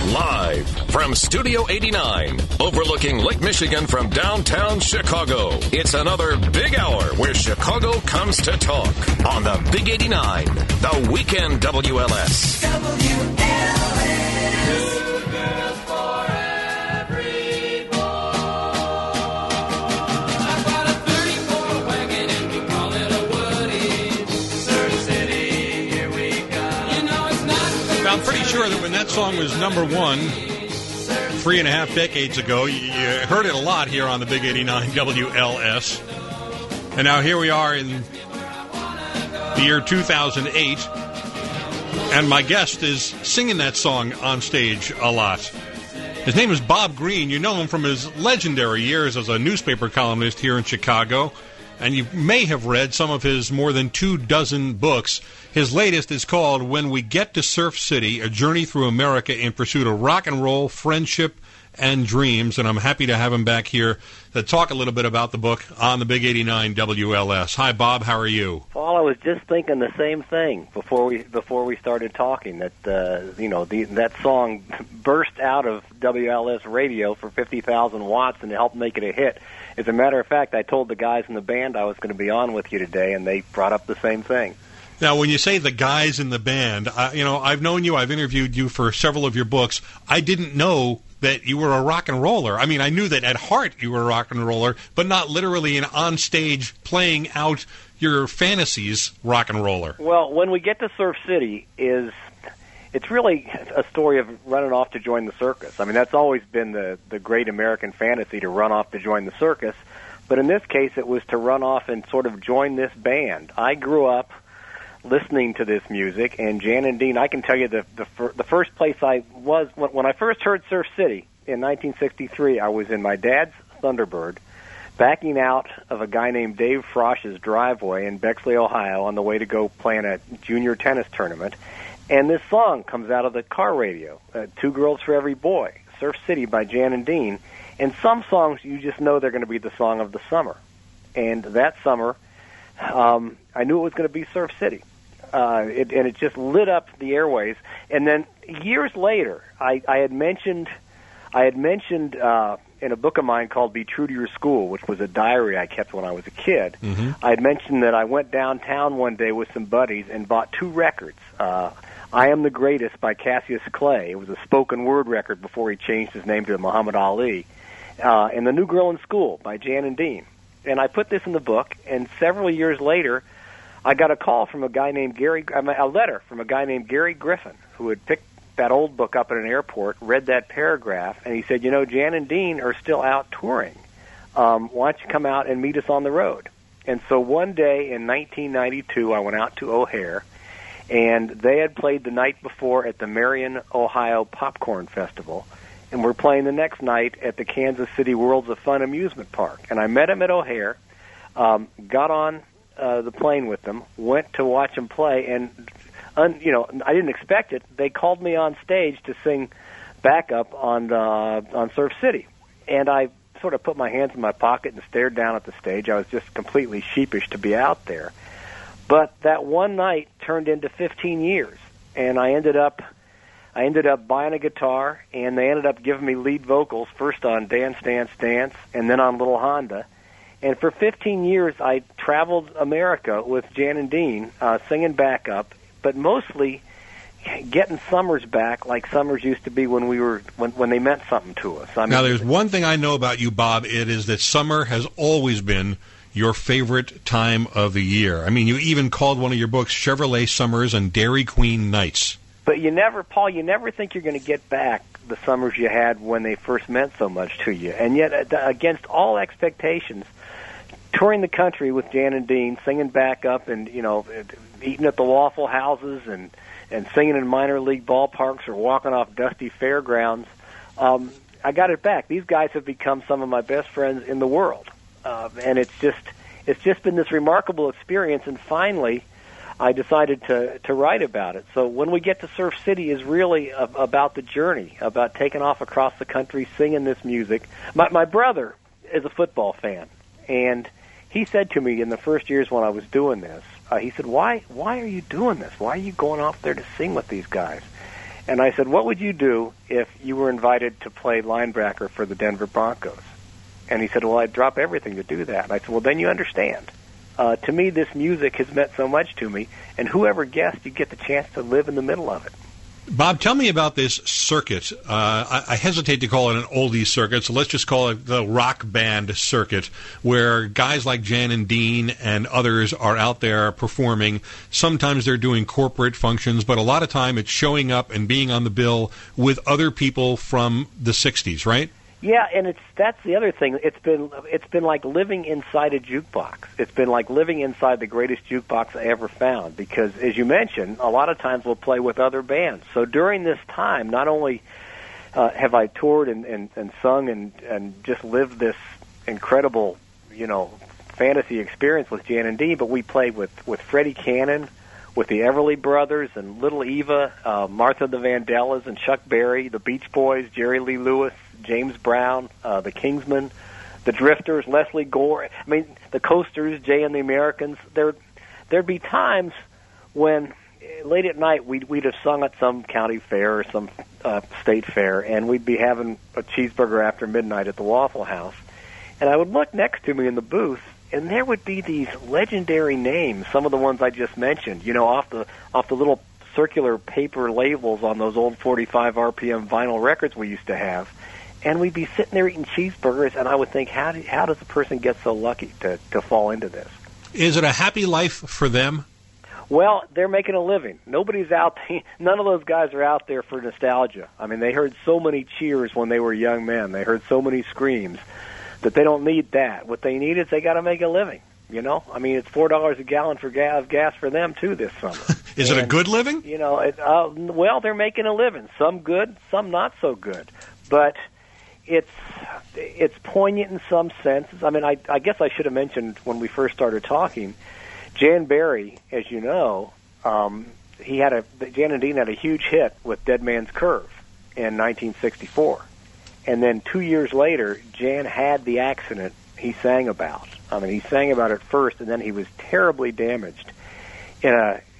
Live from Studio 89, overlooking Lake Michigan from downtown Chicago. It's another big hour where Chicago comes to talk on the Big 89, the Weekend WLS. I'm pretty sure that when that song was number one 3.5 decades ago, you heard it a lot here on the Big 89 WLS. And now here we are in the year 2008, and my guest is singing that song on stage a lot. His name is Bob Green. You know him from his legendary years as a newspaper columnist here in Chicago, and you may have read some of his more than 24 books. His latest is called When We Get to Surf City, A Journey Through America in Pursuit of Rock and Roll, Friendship, and Dreams. And I'm happy to have him back here to talk a little bit about the book on the Big 89 WLS. Hi, Bob. How are you? Paul, I was just thinking the same thing before we started talking, that that song burst out of WLS radio for 50,000 watts and helped make it a hit. As a matter of fact, I told the guys in the band I was going to be on with you today, and they brought up the same thing. Now, when you say the guys in the band, I've known you, I've interviewed you for several of your books. I didn't know that you were a rock and roller. I mean, I knew that at heart you were a rock and roller, but not literally an on-stage playing out your fantasies rock and roller. Well, When We Get to Surf City it's really a story of running off to join the circus. I mean, that's always been the great American fantasy, to run off to join the circus. But in this case, it was to run off and sort of join this band. I grew up listening to this music, and Jan and Dean, I can tell you the first place I was, when I first heard Surf City in 1963, I was in my dad's Thunderbird, backing out of a guy named Dave Frosch's driveway in Bexley, Ohio, on the way to go play in a junior tennis tournament, and this song comes out of the car radio, Two Girls for Every Boy, Surf City by Jan and Dean, and some songs you just know they're going to be the song of the summer. And that summer, I knew it was going to be Surf City. It just lit up the airways. And then years later, I had mentioned in a book of mine called Be True to Your School, which was a diary I kept when I was a kid. Mm-hmm. I had mentioned that I went downtown one day with some buddies and bought 2 records. I Am the Greatest by Cassius Clay. It was a spoken word record before he changed his name to Muhammad Ali. And The New Girl in School by Jan and Dean. And I put this in the book, and several years later, I got a letter from a guy named Gary Griffin, who had picked that old book up at an airport, read that paragraph, and he said, Jan and Dean are still out touring. Why don't you come out and meet us on the road? And so one day in 1992, I went out to O'Hare, and they had played the night before at the Marion, Ohio Popcorn Festival, and we're playing the next night at the Kansas City Worlds of Fun amusement park. And I met him at O'Hare, got on the plane with them, went to watch them play, and I didn't expect it. They called me on stage to sing backup on Surf City, and I sort of put my hands in my pocket and stared down at the stage. I was just completely sheepish to be out there. But that one night turned into 15 years, and I ended up buying a guitar, and they ended up giving me lead vocals, first on Dance, Dance, Dance, and then on Little Honda. And for 15 years, I traveled America with Jan and Dean, singing backup, but mostly getting summers back like summers used to be when they meant something to us. Now, there's one thing I know about you, Bob. It is that summer has always been your favorite time of the year. I mean, you even called one of your books Chevrolet Summers and Dairy Queen Nights. But you never think you're going to get back the summers you had when they first meant so much to you. And yet, against all expectations, touring the country with Jan and Dean, singing backup and, eating at the Waffle Houses and singing in minor league ballparks or walking off dusty fairgrounds, I got it back. These guys have become some of my best friends in the world. And it's just been this remarkable experience, and finally I decided to write about it. So When We Get to Surf City is really about the journey, about taking off across the country, singing this music. My brother is a football fan, and he said to me in the first years when I was doing this, he said, why are you doing this? Why are you going off there to sing with these guys? And I said, what would you do if you were invited to play linebacker for the Denver Broncos? And he said, well, I'd drop everything to do that. And I said, well, then you understand. To me, this music has meant so much to me, and whoever guessed, you get the chance to live in the middle of it. Bob, tell me about this circuit. I hesitate to call it an oldie circuit, so let's just call it the rock band circuit, where guys like Jan and Dean and others are out there performing. Sometimes they're doing corporate functions, but a lot of time it's showing up and being on the bill with other people from the 60s, right? Yeah, and that's the other thing. It's been like living inside a jukebox. It's been like living inside the greatest jukebox I ever found, because, as you mentioned, a lot of times we'll play with other bands. So during this time, not only have I toured and sung and just lived this incredible, fantasy experience with Jan and Dean, but we played with Freddie Cannon, with the Everly Brothers and Little Eva, Martha the Vandellas and Chuck Berry, the Beach Boys, Jerry Lee Lewis, James Brown, the Kingsmen, the Drifters, Leslie Gore. I mean, the Coasters, Jay and the Americans. There'd be times when late at night we'd have sung at some county fair or some state fair, and we'd be having a cheeseburger after midnight at the Waffle House. And I would look next to me in the booth, and there would be these legendary names, some of the ones I just mentioned, off the little circular paper labels on those old 45 RPM vinyl records we used to have. And we'd be sitting there eating cheeseburgers, and I would think, how does a person get so lucky to fall into this? Is it a happy life for them? Well, they're making a living. Nobody's out there. None of those guys are out there for nostalgia. I mean, they heard so many cheers when they were young men. They heard so many screams that they don't need that. What they need is they got to make a living. I mean, it's $4 a gallon for gas for them too this summer. Is it a good living? Well, they're making a living. Some good, some not so good. But it's poignant in some senses. I mean, I guess I should have mentioned when we first started talking, Jan Berry, as you know, Jan and Dean had a huge hit with Dead Man's Curve in 1964. And then 2 years later, Jan had the accident he sang about. I mean, he sang about it first, and then he was terribly damaged in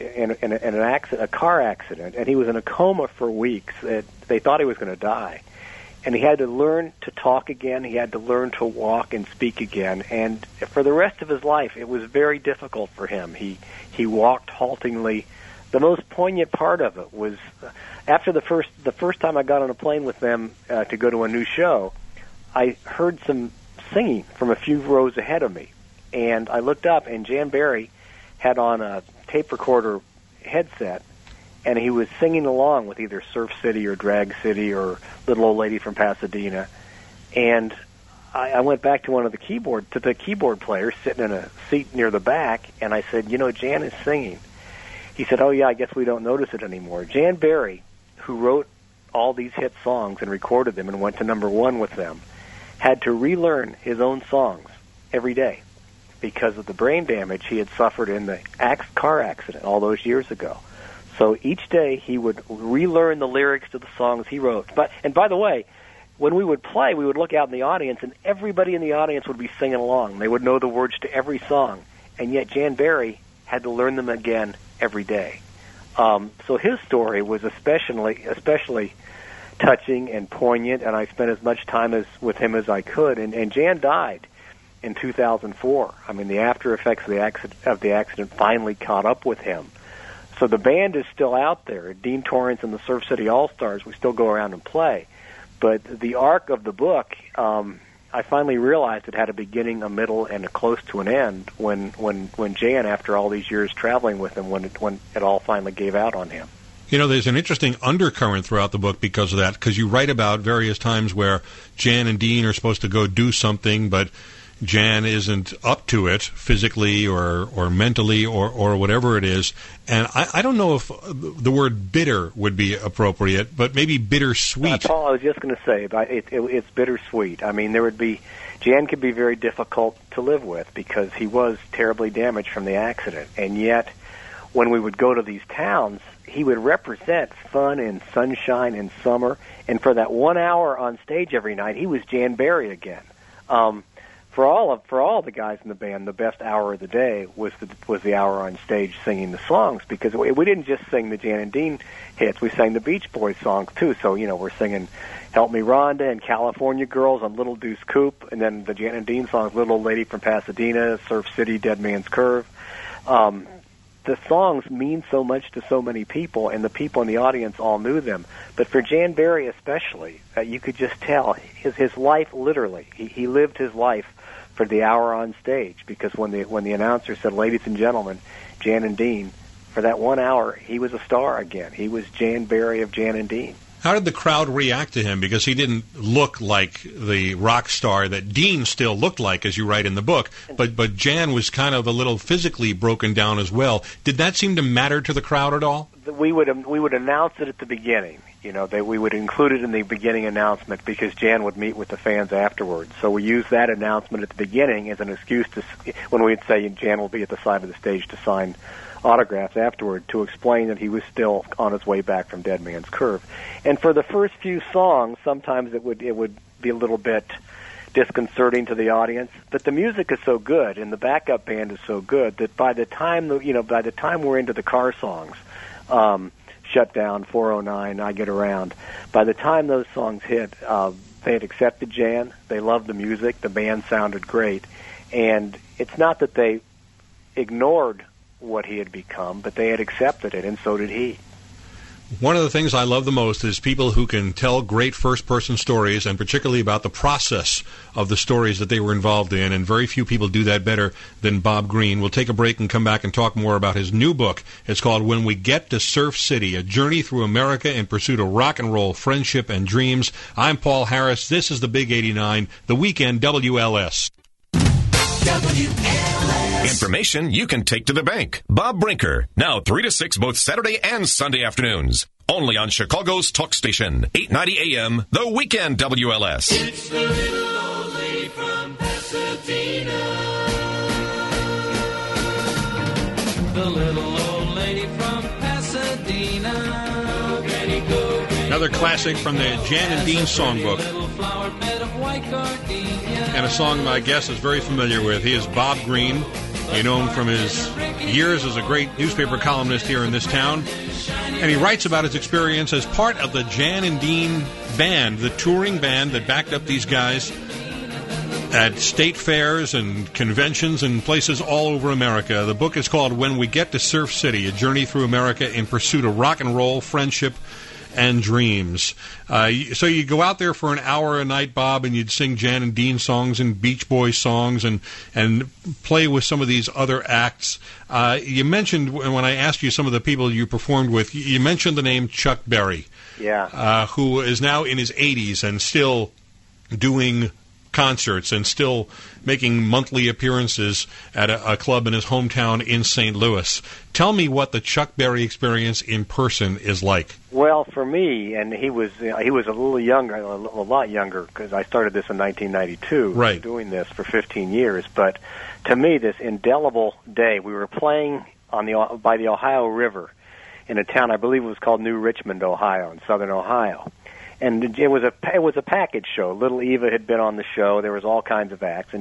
an accident, a car accident, and he was in a coma for weeks. They thought he was going to die. And he had to learn to talk again. He had to learn to walk and speak again. And for the rest of his life, it was very difficult for him. He walked haltingly. The most poignant part of it was after the first time I got on a plane with them to go to a new show, I heard some singing from a few rows ahead of me. And I looked up, and Jan Berry had on a tape recorder headset, and he was singing along with either Surf City or Drag City or Little Old Lady from Pasadena. And I went back to the keyboard players sitting in a seat near the back, and I said, Jan is singing. He said, oh, yeah, I guess we don't notice it anymore. Jan Berry, who wrote all these hit songs and recorded them and went to number one with them, had to relearn his own songs every day because of the brain damage he had suffered in the car accident all those years ago. So each day he would relearn the lyrics to the songs he wrote. And by the way, when we would play, we would look out in the audience, and everybody in the audience would be singing along. They would know the words to every song, and yet Jan Berry had to learn them again every day. So his story was especially touching and poignant, and I spent as much time with him as I could. And Jan died in 2004. I mean, the after effects of the accident finally caught up with him. So the band is still out there. Dean Torrance and the Surf City All-Stars, we still go around and play. But the arc of the book, I finally realized it had a beginning, a middle, and a close to an end when Jan, after all these years traveling with him, when it all finally gave out on him. There's an interesting undercurrent throughout the book because of that, because you write about various times where Jan and Dean are supposed to go do something, but Jan isn't up to it physically or mentally or whatever it is. And I don't know if the word bitter would be appropriate, but maybe bittersweet. That's all I was just going to say. It's bittersweet. I mean, Jan could be very difficult to live with because he was terribly damaged from the accident. And yet, when we would go to these towns, he would represent fun and sunshine and summer. And for that 1 hour on stage every night, he was Jan Berry again. for all the guys in the band, the best hour of the day was the hour on stage singing the songs, because we didn't just sing the Jan and Dean hits. We sang the Beach Boys songs too. So we're singing "Help Me, Rhonda" and "California Girls" on Little Deuce Coupe, and then the Jan and Dean songs, "Little Old Lady from Pasadena," "Surf City," "Dead Man's Curve." The songs mean so much to so many people, and the people in the audience all knew them. But for Jan Berry especially, you could just tell his life, literally. He lived his life for the hour on stage, because when the announcer said, "Ladies and gentlemen, Jan and Dean," for that 1 hour, he was a star again. He was Jan Berry of Jan and Dean. How did the crowd react to him? Because he didn't look like the rock star that Dean still looked like, as you write in the book, but Jan was kind of a little physically broken down as well. Did that seem to matter to the crowd at all? We would announce it at the beginning. We would include it in the beginning announcement, because Jan would meet with the fans afterwards. So we used that announcement at the beginning as an excuse when we'd say Jan will be at the side of the stage to sign autographs afterward, to explain that he was still on his way back from Dead Man's Curve. And for the first few songs, sometimes it would be a little bit disconcerting to the audience, but the music is so good and the backup band is so good that by the time we're into the car songs, "Shut Down," 409, "I Get Around," by the time those songs hit, they had accepted Jan. They loved the music. The band sounded great, and it's not that they ignored what he had become, but they had accepted it, and so did he. One of the things I love the most is people who can tell great first-person stories, and particularly about the process of the stories that they were involved in, and very few people do that better than Bob Green. We'll take a break and come back and talk more about his new book. It's called When We Get to Surf City, A Journey Through America in Pursuit of Rock and Roll, Friendship, and Dreams. I'm Paul Harris. This is the Big 89, The Weekend WLS. Information you can take to the bank. Bob Brinker, now 3 to 6 both Saturday and Sunday afternoons. Only on Chicago's talk station, 890 AM, The Weekend WLS. It's the little old lady from Pasadena. The little old lady from Pasadena. Another classic from the Jan and Dean songbook. And a song my guest is very familiar with. He is Bob Green. You know him from his years as a great newspaper columnist here in this town. And he writes about his experience as part of the Jan and Dean band, the touring band that backed up these guys at state fairs and conventions and places all over America. The book is called When We Get to Surf City, A Journey Through America in Pursuit of Rock and Roll, Friendship, and Dreams. So you go out there for an hour a night, Bob, and you'd sing Jan and Dean songs and Beach Boys songs and play with some of these other acts. You mentioned, when I asked you some of the people you performed with, you mentioned the name Chuck Berry, who is now in his 80s and still doing concerts and still making monthly appearances at a club in his hometown in St. Louis. Tell me what the Chuck Berry experience in person is like. Well, for me, and he was a little younger, a lot younger, because I started this in 1992, right, doing this for 15 years. But to me, this indelible day, we were playing by the Ohio River in a town I believe it was called New Richmond, Ohio, in southern Ohio. And it was a package show. Little Eva had been on the show. There was all kinds of acts,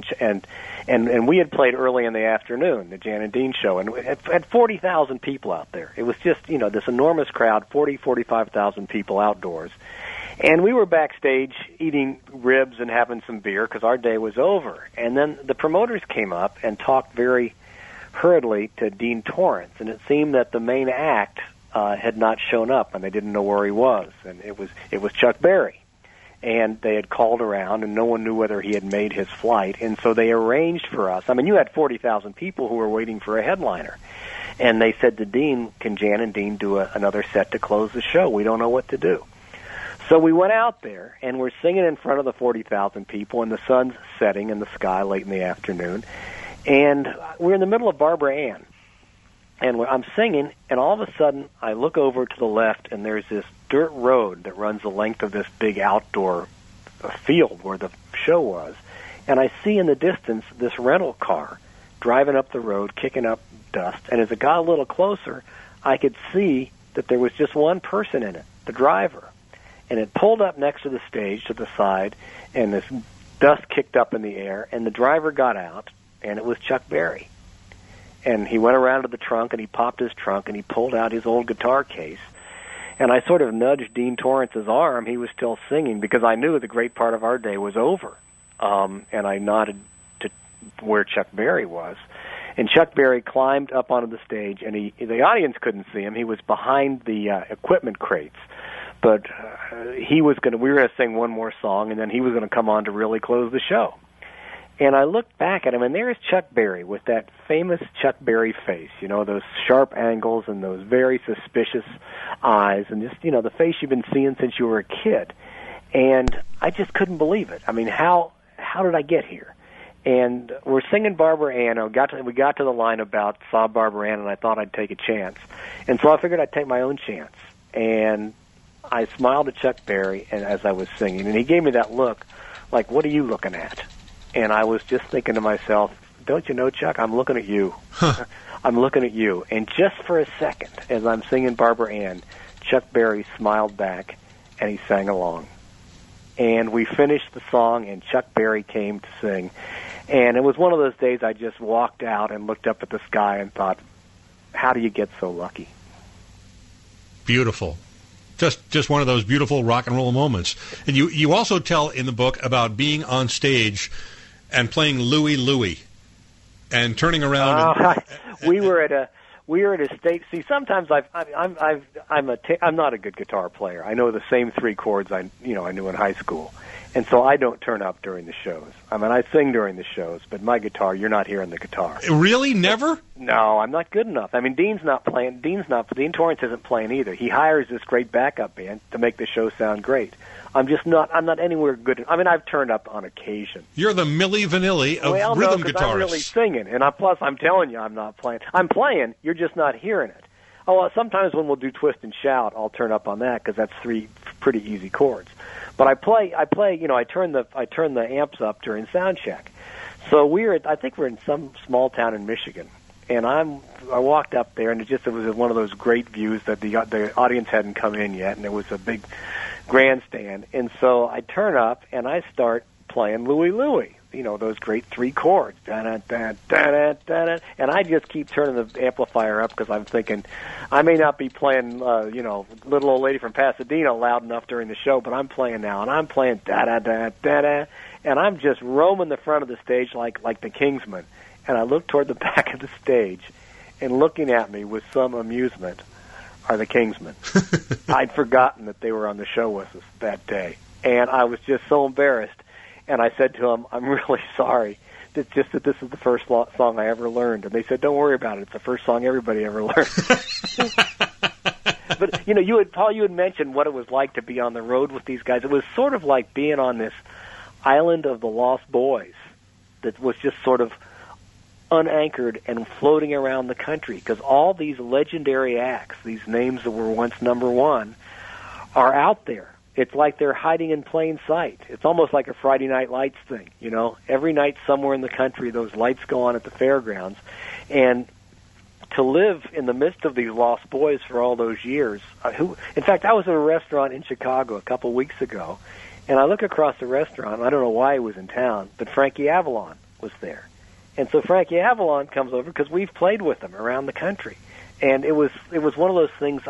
and we had played early in the afternoon, the Jan and Dean show, and we had 40,000 people out there. It was just this enormous crowd, 45,000 people outdoors, and we were backstage eating ribs and having some beer because our day was over. And then the promoters came up and talked very hurriedly to Dean Torrance, and it seemed that the main act had not shown up, and they didn't know where he was, and it was Chuck Berry, and they had called around, and no one knew whether he had made his flight, and so they arranged for us. I mean, you had 40,000 people who were waiting for a headliner, and they said to Dean, "Can Jan and Dean do another set to close the show? We don't know what to do." So we went out there, and we're singing in front of the 40,000 people, and the sun's setting in the sky late in the afternoon, and we're in the middle of Barbara Ann. And I'm singing, and all of a sudden, I look over to the left, and there's this dirt road that runs the length of this big outdoor field where the show was. And I see in the distance this rental car driving up the road, kicking up dust. And as it got a little closer, I could see that there was just one person in it, the driver. And it pulled up next to the stage to the side, and this dust kicked up in the air, and the driver got out, and it was Chuck Berry. And he went around to the trunk, and he popped his trunk, and he pulled out his old guitar case. And I sort of nudged Dean Torrance's arm. He was still singing because I knew the great part of our day was over. And I nodded to where Chuck Berry was. And Chuck Berry climbed up onto the stage, and the audience couldn't see him. He was behind the equipment crates. But we were going to sing one more song, and then he was going to come on to really close the show. And I looked back at him, and there's Chuck Berry with that famous Chuck Berry face, those sharp angles and those very suspicious eyes, and just, the face you've been seeing since you were a kid. And I just couldn't believe it. I mean, how did I get here? And we're singing Barbara Ann. We got to the line about Saw Barbara Ann, and I thought I'd take a chance. And so I figured I'd take my own chance. And I smiled at Chuck Berry as I was singing, and he gave me that look, like, what are you looking at? And I was just thinking to myself, don't you know, Chuck, I'm looking at you. Huh. I'm looking at you. And just for a second, as I'm singing Barbara Ann, Chuck Berry smiled back, and he sang along. And we finished the song, and Chuck Berry came to sing. And it was one of those days I just walked out and looked up at the sky and thought, how do you get so lucky? Beautiful. Just one of those beautiful rock and roll moments. And you also tell in the book about being on stage and playing Louie Louie and turning around. We were at a state. See, sometimes I'm not a good guitar player. I know the same three chords I knew in high school, and so I don't turn up during the shows. I mean, I sing during the shows, but my guitar, you're not hearing the guitar. Really, never? No, I'm not good enough. I mean, Dean Torrance isn't playing either. He hires this great backup band to make the show sound great. I'm not anywhere good. I mean, I've turned up on occasion. You're the Milli Vanilli of rhythm guitarists. I'm really singing, and plus I'm telling you, I'm not playing. I'm playing. You're just not hearing it. Oh, sometimes when we'll do Twist and Shout, I'll turn up on that because that's three pretty easy chords. But I play. I turn the amps up during sound check. So I think we're in some small town in Michigan, and I walked up there, and it was one of those great views that the audience hadn't come in yet, and there was a big grandstand. And so I turn up and I start playing Louie Louie, those great three chords, da-da-da-da-da-da, and I just keep turning the amplifier up because I'm thinking I may not be playing Little Old Lady from Pasadena loud enough during the show, but I'm playing now, and I'm playing da-da-da-da-da, and I'm just roaming the front of the stage like the Kingsmen. And I look toward the back of the stage, and looking at me with some amusement are the Kingsmen. I'd forgotten that they were on the show with us that day, and I was just so embarrassed. And I said to them, I'm really sorry that this is the first song I ever learned. And they said, don't worry about it. It's the first song everybody ever learned. But, you had mentioned what it was like to be on the road with these guys. It was sort of like being on this island of the Lost Boys that was just sort of unanchored and floating around the country because all these legendary acts, these names that were once number one, are out there. It's like they're hiding in plain sight. It's almost like a Friday Night Lights thing, Every night somewhere in the country, those lights go on at the fairgrounds. And to live in the midst of these Lost Boys for all those years, in fact, I was at a restaurant in Chicago a couple of weeks ago, and I look across the restaurant, and I don't know why he was in town, but Frankie Avalon was there. And so Frankie Avalon comes over because we've played with him around the country. And it was one of those things,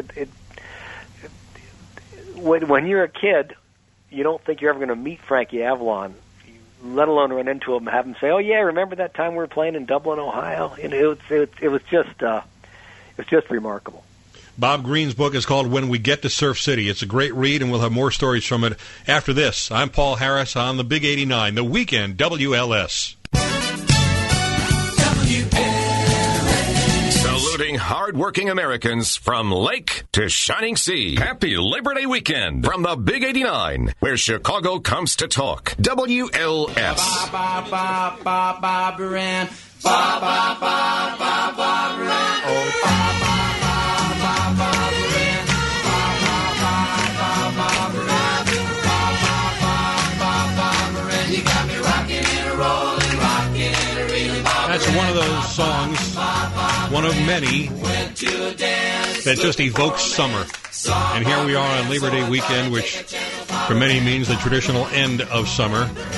when you're a kid, you don't think you're ever going to meet Frankie Avalon, let alone run into him and have him say, "Oh yeah, remember that time we were playing in Dublin, Ohio?" And it was just remarkable. Bob Green's book is called When We Get to Surf City. It's a great read, and we'll have more stories from it after this. I'm Paul Harris on the Big 89, the Weekend WLS. Saluting hard-working Americans from lake to shining sea. Happy Labor Day weekend from the Big 89, where Chicago comes to talk. WLS. That's one of those songs, one of many, that just evokes summer. And here we are on Labor Day weekend, which for many means the traditional end of summer.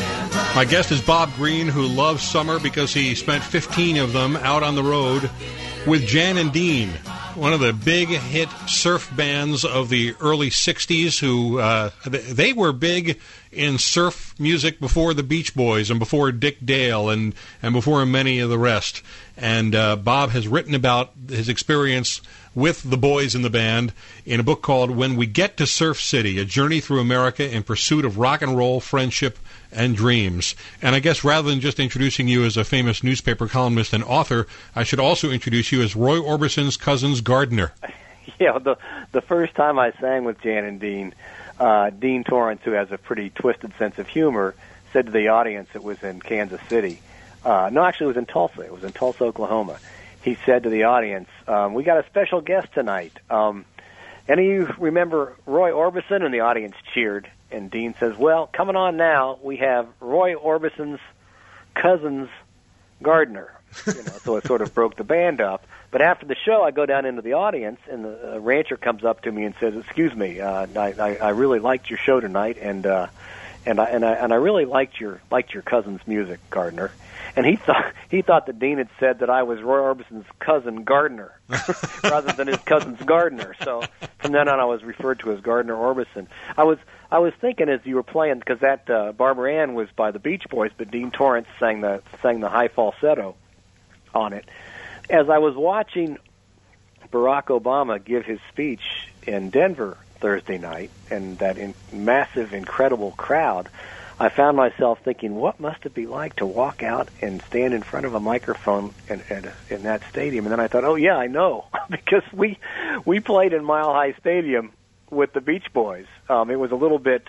My guest is Bob Green, who loves summer because he spent 15 of them out on the road with Jan and Dean, one of the big hit surf bands of the early 60s, who they were big in surf music before the Beach Boys and before Dick Dale and before many of the rest. And Bob has written about his experience with the boys in the band in a book called When We Get to Surf City, A Journey Through America in Pursuit of Rock and Roll, Friendship, and Dreams. And I guess rather than just introducing you as a famous newspaper columnist and author, I should also introduce you as Roy Orbison's cousin's gardener. Yeah, the first time I sang with Jan and Dean, Dean Torrance, who has a pretty twisted sense of humor, said to the audience, it was in Kansas City. No, actually it was in Tulsa. It was in Tulsa, Oklahoma. He said to the audience, we got a special guest tonight. Any of you remember Roy Orbison? And the audience cheered. And Dean says, well, coming on now, we have Roy Orbison's cousin's gardener. So it sort of broke the band up. But after the show, I go down into the audience, and the rancher comes up to me and says, excuse me, I really liked your show tonight, and I really liked your cousin's music, gardener. And he thought that Dean had said that I was Roy Orbison's cousin Gardner rather than his cousin's gardener. So from then on, I was referred to as Gardner Orbison. I was thinking as you were playing, because that Barbara Ann was by the Beach Boys, but Dean Torrance sang the high falsetto on it. As I was watching Barack Obama give his speech in Denver Thursday night, and that massive, incredible crowd, I found myself thinking, what must it be like to walk out and stand in front of a microphone in that stadium? And then I thought, oh, yeah, I know, because we played in Mile High Stadium with the Beach Boys. It was a little bit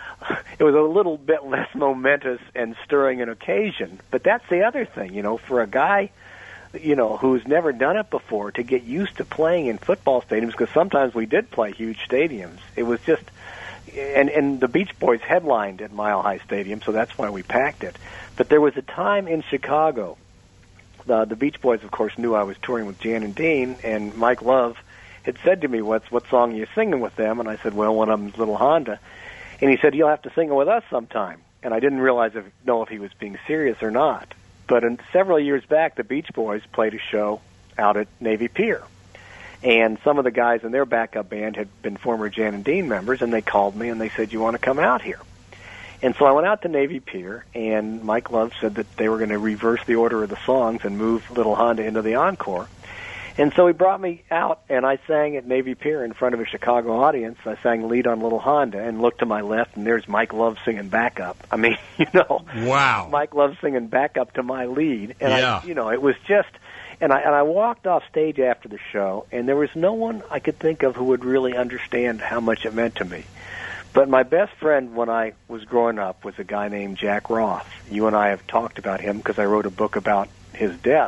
less momentous and stirring an occasion. But that's the other thing, for a guy, who's never done it before, to get used to playing in football stadiums, because sometimes we did play huge stadiums. It was just... And the Beach Boys headlined at Mile High Stadium, so that's why we packed it. But there was a time in Chicago, the Beach Boys, of course, knew I was touring with Jan and Dean, and Mike Love had said to me, what song are you singing with them? And I said, well, one of them's Little Honda. And he said, you'll have to sing it with us sometime. And I didn't know if he was being serious or not. But several years back, the Beach Boys played a show out at Navy Pier. And some of the guys in their backup band had been former Jan and Dean members, and they called me and they said, you want to come out here? And so I went out to Navy Pier, and Mike Love said that they were going to reverse the order of the songs and move Little Honda into the encore. And so he brought me out, and I sang at Navy Pier in front of a Chicago audience. I sang Lead on Little Honda and looked to my left, and there's Mike Love singing backup. I mean, wow. Mike Love singing backup to my lead. And yeah. It was just... And I walked off stage after the show, and there was no one I could think of who would really understand how much it meant to me. But my best friend when I was growing up was a guy named Jack Roth. You and I have talked about him because I wrote a book about his death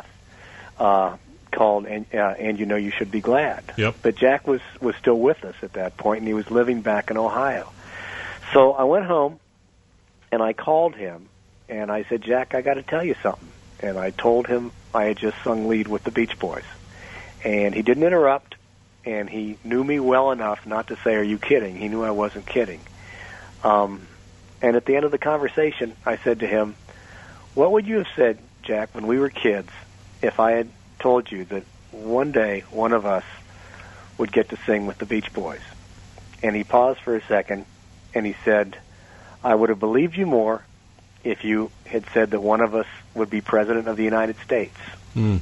called And You Know You Should Be Glad. Yep. But Jack was still with us at that point, and he was living back in Ohio. So I went home, and I called him, and I said, Jack, I got to tell you something. And I told him I had just sung lead with the Beach Boys. And he didn't interrupt, and he knew me well enough not to say, are you kidding? He knew I wasn't kidding. And at the end of the conversation, I said to him, what would you have said, Jack, when we were kids, if I had told you that one day one of us would get to sing with the Beach Boys? And he paused for a second, and he said, I would have believed you more if you had said that one of us would be president of the United States. Mm.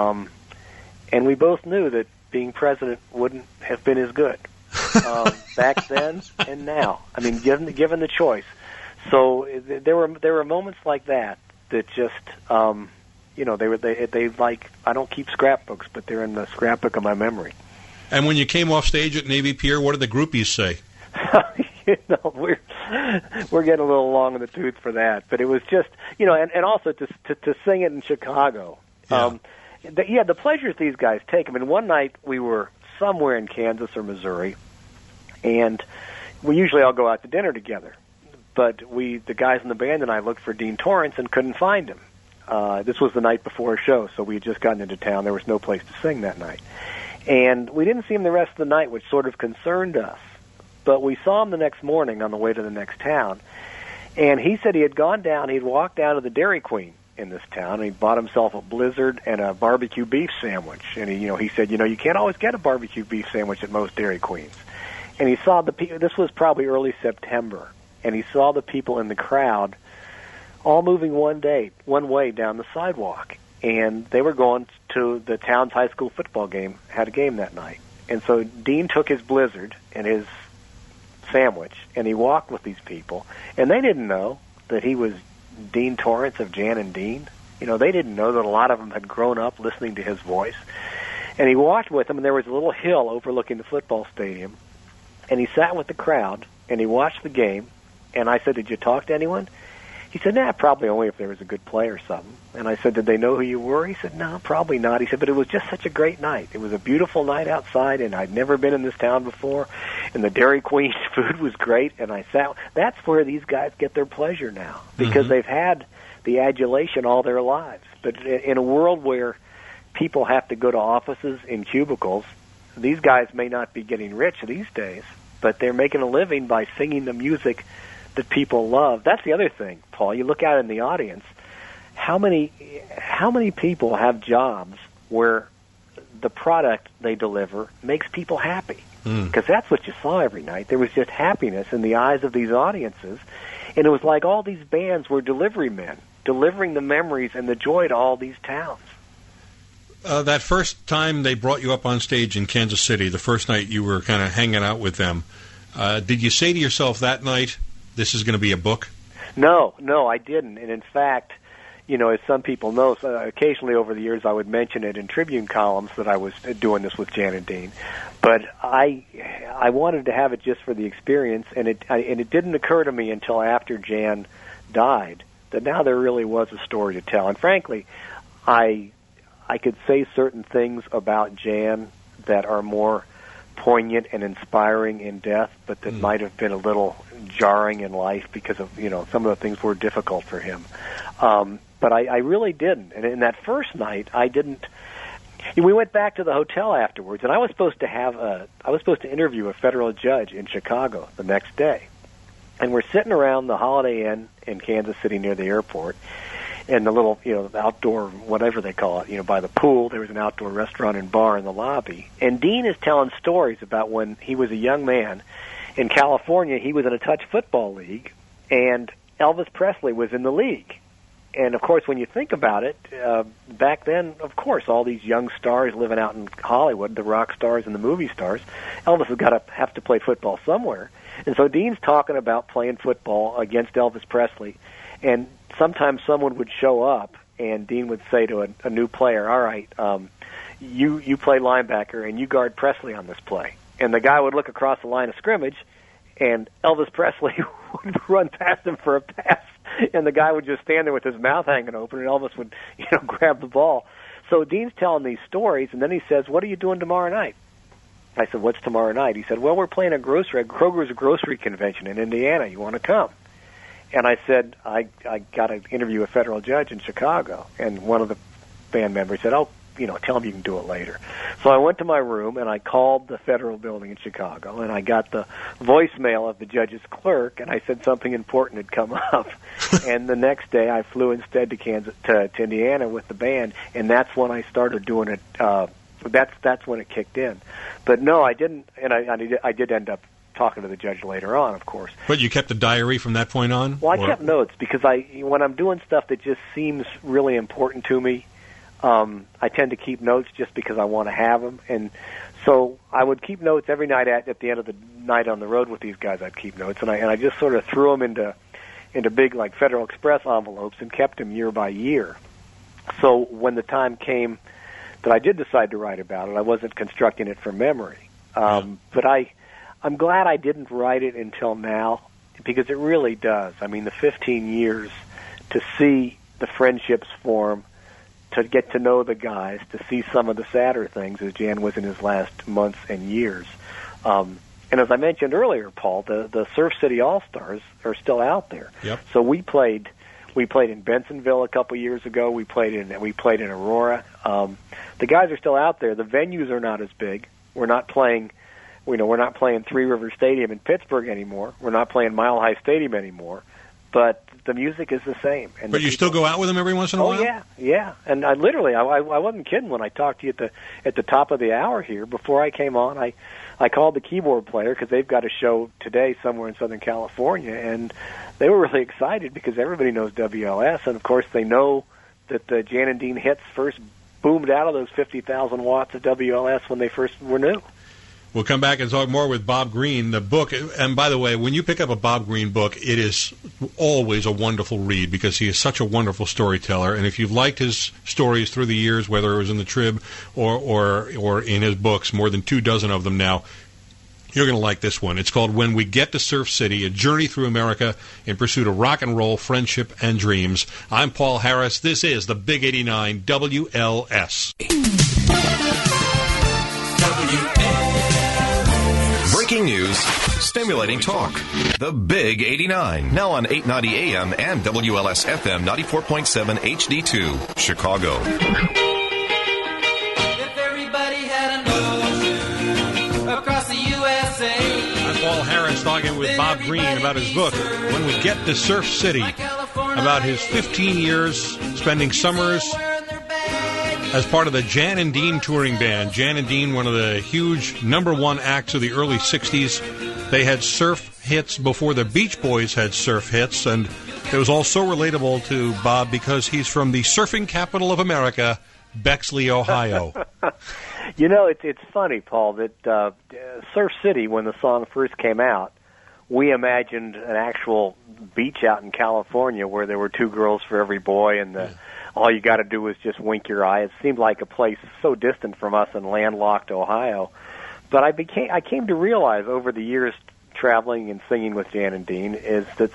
And we both knew that being president wouldn't have been as good back then and now. I mean, given the choice. So there were moments like that just they like, I don't keep scrapbooks, but they're in the scrapbook of my memory. And when you came off stage at Navy Pier, what did the groupies say? We're getting a little long in the tooth for that, but it was just, and also to sing it in Chicago. Yeah. The pleasures these guys take. I mean, one night we were somewhere in Kansas or Missouri, and we usually all go out to dinner together. But the guys in the band and I looked for Dean Torrance and couldn't find him. This was the night before a show, so we had just gotten into town. There was no place to sing that night. And we didn't see him the rest of the night, which sort of concerned us. But we saw him the next morning on the way to the next town, And he said he had gone down, he'd walked down to the Dairy Queen in this town, and he bought himself a Blizzard and a barbecue beef sandwich. And he said, you can't always get a barbecue beef sandwich at most Dairy Queens. And he saw this was probably early September, and he saw the people in the crowd all moving one way down the sidewalk. And they were going to the town's high school football game, had a game that night. And so Dean took his Blizzard and his sandwich, and he walked with these people. And they didn't know that he was Dean Torrance of Jan and Dean. They didn't know that a lot of them had grown up listening to his voice. And he walked with them, and there was a little hill overlooking the football stadium. And he sat with the crowd, and he watched the game. And I said, "Did you talk to anyone?" He said, "Nah, probably only if there was a good play or something." And I said, "Did they know who you were?" He said, "No, probably not." He said, "But it was just such a great night. It was a beautiful night outside, and I'd never been in this town before, and the Dairy Queen food was great, and I sat." That's where these guys get their pleasure now, because they've had the adulation all their lives. But in a world where people have to go to offices in cubicles, these guys may not be getting rich these days, but they're making a living by singing the music that people love. That's the other thing, Paul. You look out in the audience, how many people have jobs where the product they deliver makes people happy? Because that's what you saw every night. There was just happiness in the eyes of these audiences, and it was like all these bands were delivery men, delivering the memories and the joy to all these towns. That first time they brought you up on stage in Kansas City, the first night you were kind of hanging out with them, did you say to yourself that night, this is going to be a book? No, I didn't. And in fact, as some people know, occasionally over the years I would mention it in Tribune columns that I was doing this with Jan and Dean. But I wanted to have it just for the experience, and it didn't occur to me until after Jan died that now there really was a story to tell. And frankly, I could say certain things about Jan that are more poignant and inspiring in death, but that might have been a little jarring in life because of, some of the things were difficult for him. But I really didn't. And in that first night, I didn't. We went back to the hotel afterwards, and I was supposed to interview a federal judge in Chicago the next day. And we're sitting around the Holiday Inn in Kansas City near the airport, and the little, outdoor, whatever they call it, by the pool. There was an outdoor restaurant and bar in the lobby. And Dean is telling stories about when he was a young man in California. He was in a touch football league, and Elvis Presley was in the league. And, of course, when you think about it, back then, of course, all these young stars living out in Hollywood, the rock stars and the movie stars, Elvis has got to have to play football somewhere. And so Dean's talking about playing football against Elvis Presley, and sometimes someone would show up, and Dean would say to a new player, "All right, you play linebacker, and you guard Presley on this play." And the guy would look across the line of scrimmage, and Elvis Presley would run past him for a pass, and the guy would just stand there with his mouth hanging open, and Elvis would, grab the ball. So Dean's telling these stories, and then he says, "What are you doing tomorrow night?" I said, "What's tomorrow night?" He said, "Well, we're playing Kroger's grocery convention in Indiana. You want to come?" And I said, I got to interview a federal judge in Chicago. And one of the band members said, "Oh, tell him you can do it later." So I went to my room, and I called the federal building in Chicago, and I got the voicemail of the judge's clerk, and I said something important had come up. And the next day, I flew instead to Indiana with the band, and that's when I started doing it. That's when it kicked in. But no, I didn't, and I did end up talking to the judge later on, of course. But you kept a diary from that point on? Well, I kept notes because when I'm doing stuff that just seems really important to me, I tend to keep notes just because I want to have them. And so I would keep notes every night at the end of the night on the road with these guys. I'd keep notes, and I just sort of threw them into big like Federal Express envelopes and kept them year by year. So when the time came that I did decide to write about it, I wasn't constructing it from memory. But I'm glad I didn't write it until now, because it really does. I mean, the 15 years to see the friendships form, to get to know the guys, to see some of the sadder things as Jan was in his last months and years. And as I mentioned earlier, Paul, the Surf City All-Stars are still out there. Yep. So we played in Bensenville a couple years ago. We played in Aurora. The guys are still out there. The venues are not as big. We're not playing Three River Stadium in Pittsburgh anymore. We're not playing Mile High Stadium anymore. but the music is the same. And but you still go out with them every once in a while? Oh, yeah. And I literally, I wasn't kidding when I talked to you at the top of the hour here. Before I came on, I called the keyboard player because they've got a show today somewhere in Southern California, and they were really excited because everybody knows WLS, and of course they know that the Jan and Dean hits first boomed out of those 50,000 watts of WLS when they first were new. We'll come back and talk more with Bob Green. The book, and by the way, when you pick up a Bob Green book, it is always a wonderful read because he is such a wonderful storyteller. And if you've liked his stories through the years, whether it was in the Trib or in his books, more than 24 of them now, you're going to like this one. It's called When We Get to Surf City, A Journey Through America in Pursuit of Rock and Roll, Friendship, and Dreams. I'm Paul Harris. This is the Big 89 WLS. Breaking news, stimulating talk. The Big 89, now on 890 AM and WLS FM 94.7 HD2, Chicago. If everybody had an ocean across the USA. I'm Paul Harris talking with Bob Green about his book, When We Get to Surf City, about his 15 years spending summers as part of the Jan and Dean touring band. Jan and Dean, one of the huge #1 acts of the early 60s. They had surf hits before the Beach Boys had surf hits, and it was all so relatable to Bob because he's from the surfing capital of America, Bexley, Ohio. You know, it's funny, Paul, that Surf City, when the song first came out, we imagined an actual beach out in California where there were 2 girls for every boy, and all you got to do is just wink your eye. It seemed like a place so distant from us in landlocked Ohio. But I came to realize over the years traveling and singing with Jan and Dean is that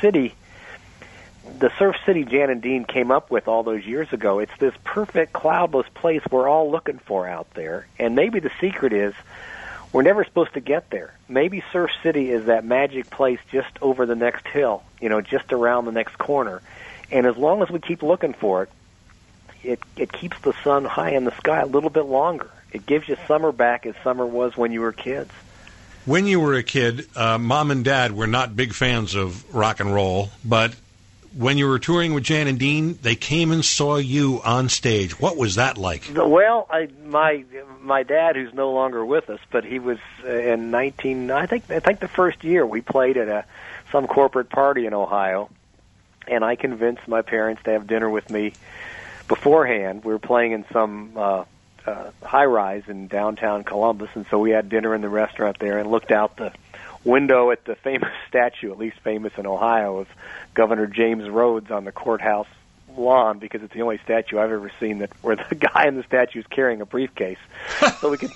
the Surf City Jan and Dean came up with all those years ago, it's this perfect cloudless place we're all looking for out there. And maybe the secret is we're never supposed to get there. Maybe Surf City is that magic place just over the next hill, just around the next corner. And as long as we keep looking for it, it keeps the sun high in the sky a little bit longer. It gives you summer back as summer was when you were kids. When you were a kid, Mom and Dad were not big fans of rock and roll, but when you were touring with Jan and Dean, they came and saw you on stage. What was that like? Well, my dad, who's no longer with us, but he was in I think the first year we played at some corporate party in Ohio, and I convinced my parents to have dinner with me beforehand. We were playing in some high-rise in downtown Columbus, and so we had dinner in the restaurant there and looked out the window at the famous statue, at least famous in Ohio, of Governor James Rhodes on the courthouse lawn, because it's the only statue I've ever seen where the guy in the statue is carrying a briefcase. So we could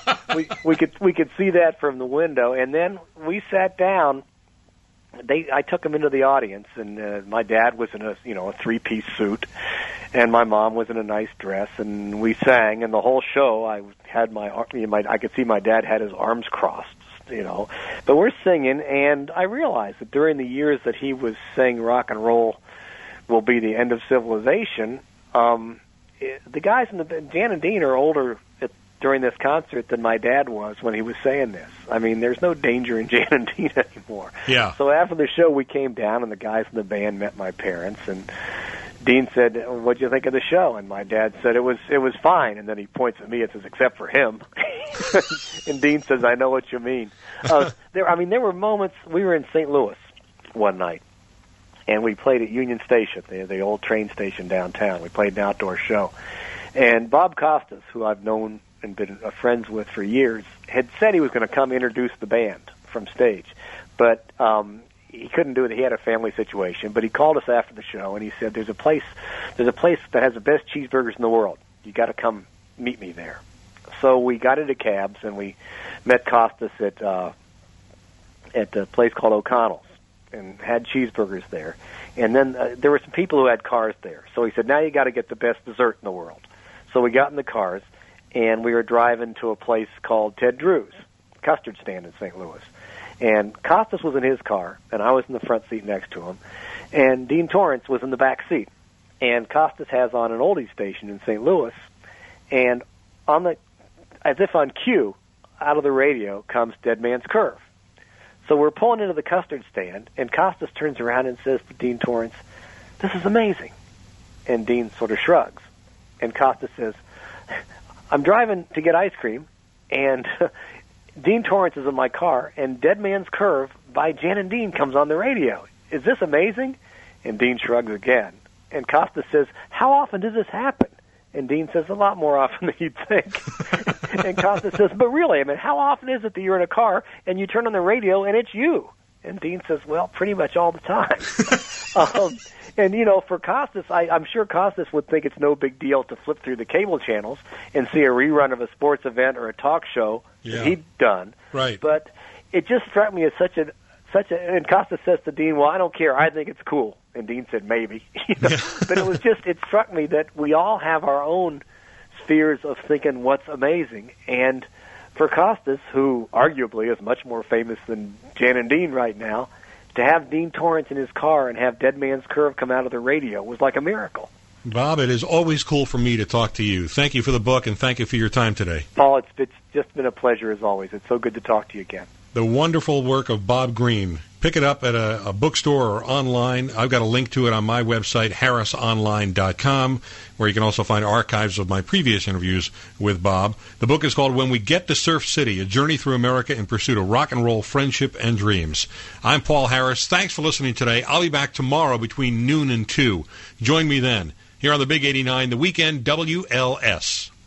see that from the window, and then we sat down. I took them into the audience, and my dad was in a 3-piece suit, and my mom was in a nice dress, and we sang. And the whole show, I could see my dad had his arms crossed, But we're singing, and I realized that during the years that he was saying rock and roll will be the end of civilization, the guys in the Jan and Dean are older during this concert than my dad was when he was saying this. I mean, there's no danger in Jan and Dean anymore. Yeah. So after the show, we came down, and the guys in the band met my parents, and Dean said, "What'd you think of the show?" And my dad said, "It was fine." And then he points at me and says, "Except for him." And Dean says, "I know what you mean." There were moments. We were in St. Louis one night, and we played at Union Station, the old train station downtown. We played an outdoor show, and Bob Costas, who I've known and been friends with for years, had said he was going to come introduce the band from stage, but he couldn't do it. He had a family situation, but he called us after the show, and he said, there's a place that has the best cheeseburgers in the world. You got to come meet me there. So we got into cabs, and we met Costas at a place called O'Connell's and had cheeseburgers there. And then there were some people who had cars there. So he said, now you got to get the best dessert in the world. So we got in the cars, and we were driving to a place called Ted Drew's, custard stand in St. Louis. And Costas was in his car, and I was in the front seat next to him, and Dean Torrance was in the back seat. And Costas has on an oldies station in St. Louis, and as if on cue, out of the radio comes Dead Man's Curve. So we're pulling into the custard stand, and Costas turns around and says to Dean Torrance, "This is amazing." And Dean sort of shrugs. And Costas says, "I'm driving to get ice cream, and Dean Torrance is in my car, and Dead Man's Curve by Jan and Dean comes on the radio. Is this amazing?" And Dean shrugs again. And Costas says, "How often does this happen?" And Dean says, "A lot more often than you'd think." And Costas says, "But really, I mean, how often is it that you're in a car and you turn on the radio and it's you?" And Dean says, "Well, pretty much all the time." And, you know, for Costas, I'm sure Costas would think it's no big deal to flip through the cable channels and see a rerun of a sports event or a talk show that he'd done. Right. But it just struck me as such a, and Costas says to Dean, "Well, I don't care. I think it's cool." And Dean said, "Maybe." You know? But it struck me that we all have our own spheres of thinking what's amazing. And for Costas, who arguably is much more famous than Jan and Dean right now, to have Dean Torrance in his car and have Dead Man's Curve come out of the radio was like a miracle. Bob, it is always cool for me to talk to you. Thank you for the book, and thank you for your time today. Paul, it's just been a pleasure as always. It's so good to talk to you again. The wonderful work of Bob Greene. Pick it up at a bookstore or online. I've got a link to it on my website, harrisonline.com, where you can also find archives of my previous interviews with Bob. The book is called When We Get to Surf City, A Journey Through America in Pursuit of Rock and Roll, Friendship, and Dreams. I'm Paul Harris. Thanks for listening today. I'll be back tomorrow between noon and 2. Join me then, here on the Big 89, the Weekend WLS.